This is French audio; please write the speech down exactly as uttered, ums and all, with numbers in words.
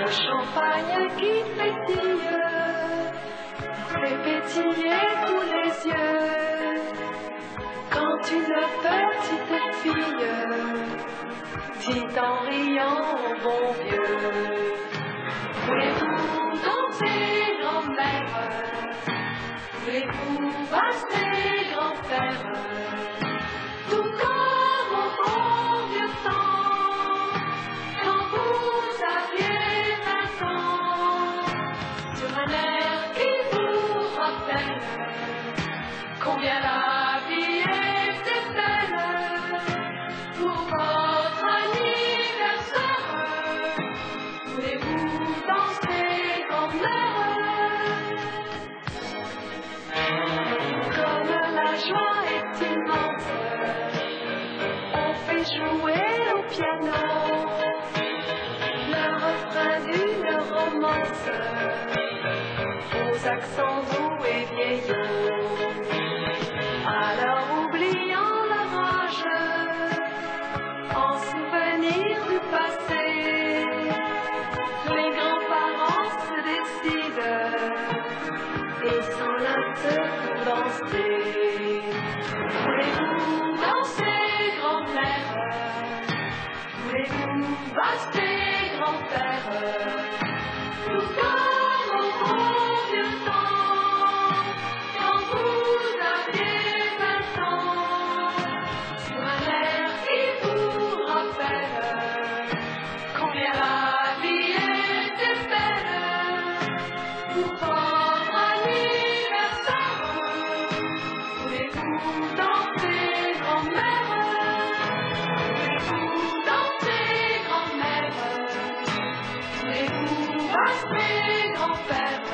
Le champagne qui pétille fait pétiller tous les yeux. Quand une petite fille dit en riant au bon vieux: voulez-vous danser, grand-mère? Voulez-vous passer, grand-père? Tout comme au bon vieux temps, quand vous aviez vingt ans, sur un air qui vous rappelle combien la vie était belle. Pour votre anniversaire, voulez-vous danser, grand-mère? Comme la joie est immense, on fait jouer au piano le refrain d'une romance aux accents doux et vieillots. Alors oubliant la rage, en souvenir du passé, les grands-parents se décident et s'enlacent pour danser. Voulez-vous danser, grand-mère? Voulez-vous passer, grand-père? Tout comme au bon vieux temps, quand vous aviez vingt ans, sur un air qui vous rappelle combien la vie était belle. Pour votre anniversaire, voulez-vous danser, grand-mère? Voulez-vous danser, grand-mère? Voulez-vous passer, grand-père?